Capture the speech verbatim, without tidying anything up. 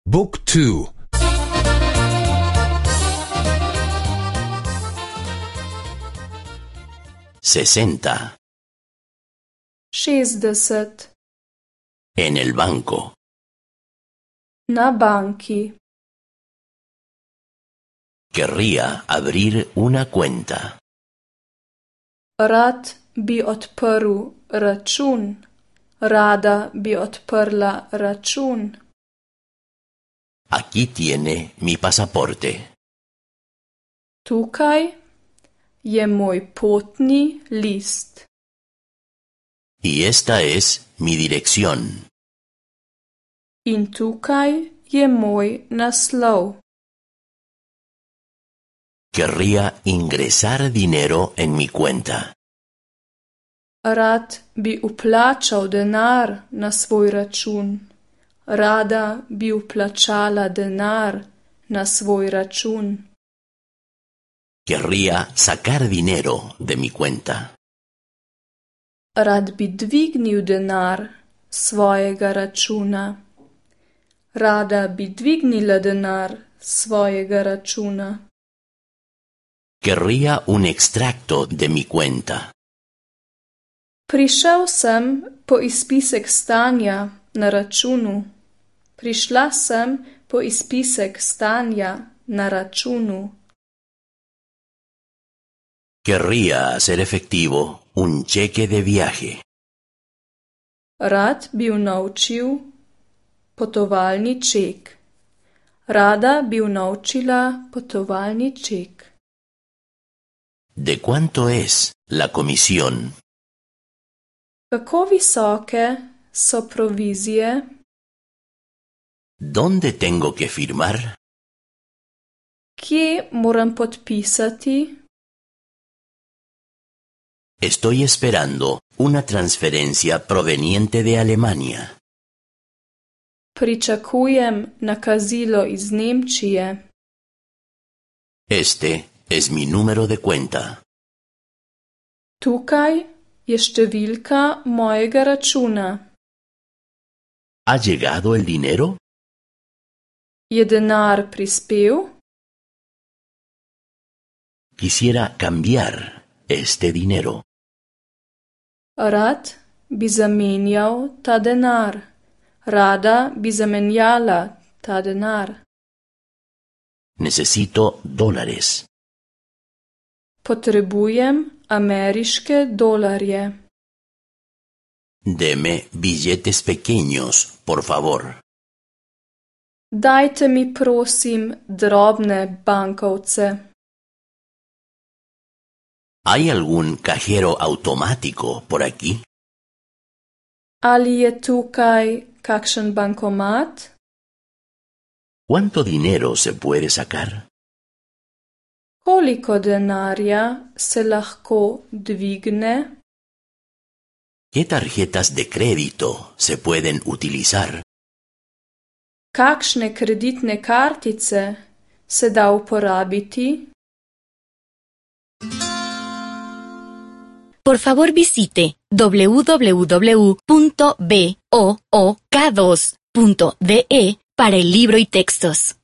บุ๊กทู sesenta šestdeset en el banco. na banki. Querría abrir una cuenta. Rad bi odprl račun. Rada bi odprla račun. Aquí tiene mi pasaporte. Tukaj je moj potni list. Y esta es mi dirección. In tukaj je moj naslov. Querría ingresar dinero en mi cuenta. Rad bi vplačal denar na svoj račun. Rada bi vplačala denar na svoj račun. Querría sacar dinero de mi cuenta. Rad bi dvignil denar s svojega računa. Rada bi dvignila denar s svojega računa. Querría un extracto de mi cuenta. Prišel sem po izpisek stanja na računu. Prišla sem po izpisek stanja na računu. Querría hacer efectivo un cheque de viaje. Rad bi unovčil potovalni ček. Rada bi unovčila potovalni ček. ¿De cuánto es la comisión? Kako visoke so provizije? ¿Dónde tengo que firmar? Kje moram podpisati? Estoy esperando una transferencia proveniente de Alemania. Pričakujem nakazilo iz Nemčije. Este es mi número de cuenta. Tukaj je številka mojega računa. ¿Ha llegado el dinero? Je denar prispel? Quisiera cambiar este dinero. Rad bi zamenjal ta denar. Rada bi zamenjala ta denar. Necesito dólares. Potrebujem ameriške dolarje. Deme billetes pequeños, por favor. Dajte mi prosim drobne bankovce. ¿Hay algún cajero automático por aquí? Ali je tukaj kakšen bankomat? ¿Cuánto dinero se puede sacar? Koliko denarja se lahko dvigne? ¿Qué tarjetas de crédito se pueden utilizar? Kakšne kreditne kartice se da uporabiti? Por favor visite w w w punto book dos punto de para el libro y textos.